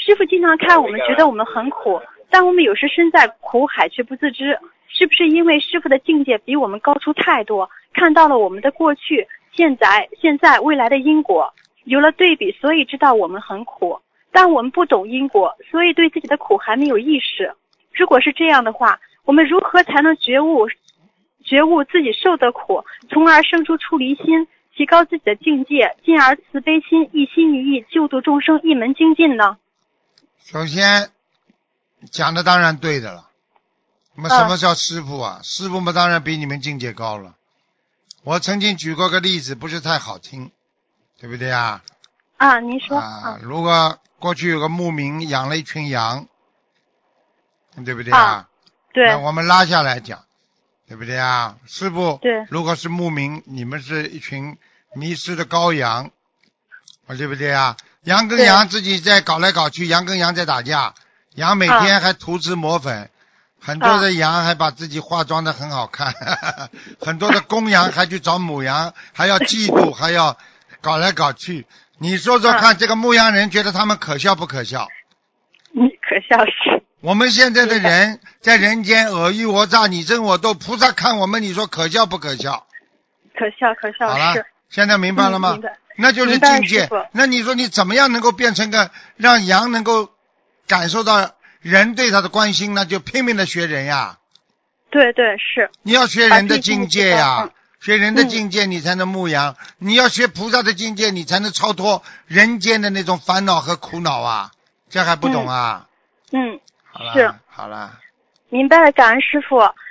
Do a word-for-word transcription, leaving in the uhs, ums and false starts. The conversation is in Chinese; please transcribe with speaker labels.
Speaker 1: 师父经常看我们觉得我们很苦，但我们有时身在苦海却不自知，是不是因为师父的境界比我们高出太多，看到了我们的过去、现在、现在、未来的因果，有了对比，所以知道我们很苦，但我们不懂因果，所以对自己的苦还没有意识。如果是这样的话，我们如何才能觉悟觉悟自己受的苦，从而生出出离心，提高自己的境界，进而慈悲心一心一意救度众生，一门精进呢？
Speaker 2: 首先讲的当然对的了。那么什么叫师父啊？师父们当然比你们境界高了。我曾经举过个例子，不是太好听，对不对啊？
Speaker 1: 啊，您说
Speaker 2: 啊，如果过去有个牧民养了一群羊，对不对啊？
Speaker 1: 啊对。
Speaker 2: 那我们拉下来讲，对不对啊？师父，
Speaker 1: 对。
Speaker 2: 如果是牧民，你们是一群迷失的羔羊，对不对啊？羊跟羊自己在搞来搞去，羊跟羊在打架，羊每天还涂脂抹粉。啊，很多的羊还把自己化妆得很好看，啊，很多的公羊还去找母羊，还要嫉妒，还要搞来搞去。你说说看，啊，这个牧羊人觉得他们可笑不可笑？
Speaker 1: 嗯，可笑是。
Speaker 2: 我们现在的人在人间尔虞我诈，你争我斗，菩萨看我们，你说可笑不可笑？
Speaker 1: 可笑可笑。
Speaker 2: 好了，
Speaker 1: 是
Speaker 2: 现在明白了吗？
Speaker 1: 嗯，明白。
Speaker 2: 那就是境界。那你说你怎么样能够变成个让羊能够感受到人对他的关心呢？就拼命的学人呀。
Speaker 1: 对对是。
Speaker 2: 你要学人的境界呀，
Speaker 1: 嗯，
Speaker 2: 学人的境界你才能牧羊，嗯，你要学菩萨的境界你才能超脱人间的那种烦恼和苦恼啊，这还不懂啊？
Speaker 1: 嗯，
Speaker 2: 好了
Speaker 1: 是。
Speaker 2: 好了。
Speaker 1: 明白了，感恩师父。